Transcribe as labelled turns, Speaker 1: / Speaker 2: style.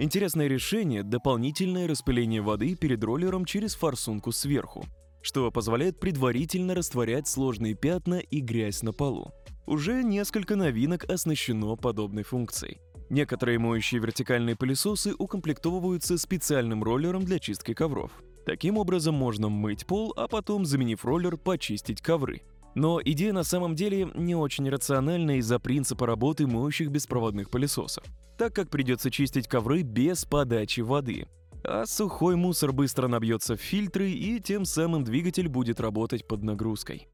Speaker 1: Интересное решение — дополнительное распыление воды перед роллером через форсунку сверху, что позволяет предварительно растворять сложные пятна и грязь на полу. Уже несколько новинок оснащено подобной функцией. Некоторые моющие вертикальные пылесосы укомплектовываются специальным роллером для чистки ковров. Таким образом можно мыть пол, а потом, заменив роллер, почистить ковры. Но идея на самом деле не очень рациональна из-за принципа работы моющих беспроводных пылесосов, так как придется чистить ковры без подачи воды. А сухой мусор быстро набьется в фильтры, и тем самым двигатель будет работать под нагрузкой.